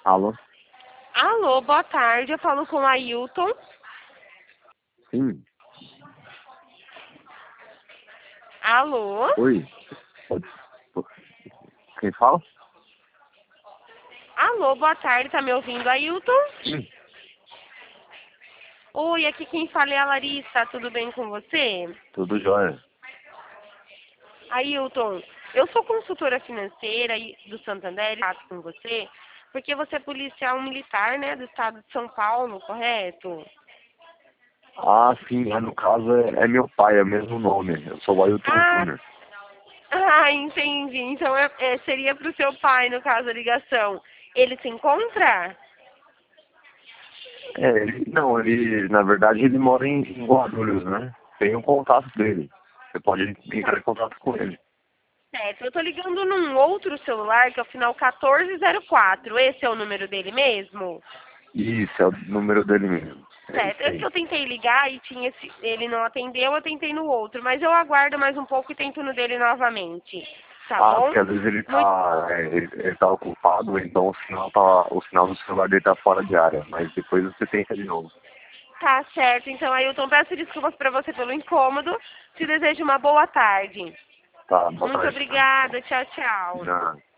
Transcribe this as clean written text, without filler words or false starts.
Alô? Alô, boa tarde. Eu falo com o Ailton. Sim. Alô? Oi. Quem fala? Alô, boa tarde. Tá me ouvindo, Ailton? Sim. Oi, aqui quem fala é a Larissa. Tudo bem com você? Tudo jóia. Ailton, eu sou consultora financeira do Santander, fato com você, porque você é policial militar, né, do estado de São Paulo, correto? Ah, sim. No caso é meu pai, é o mesmo nome. Eu sou o Ailton Ah, Júnior. entendi. Então seria para o seu pai, no caso, a ligação. Ele se encontra? Na verdade, ele mora em Guarulhos, né? Tem o contato dele. Você pode entrar em contato com ele. Certo, eu tô ligando num outro celular, que é o final 1404. Esse é o número dele mesmo? Isso, é o número dele mesmo. É Certo, isso esse que aí. eu tentei ligar e ele não atendeu, eu tentei no outro, mas eu aguardo mais um pouco e tento no dele novamente. Tá Ah, bom? porque às vezes ele Muito, tá, ele tá ocupado, então o sinal do celular dele tá fora de área. Mas depois você tenta de novo. tá certo, então, Ailton, peço desculpas pra você pelo incômodo. Te desejo uma boa tarde. Tá, boa Muito tarde, então. obrigada, tchau, tchau. Não.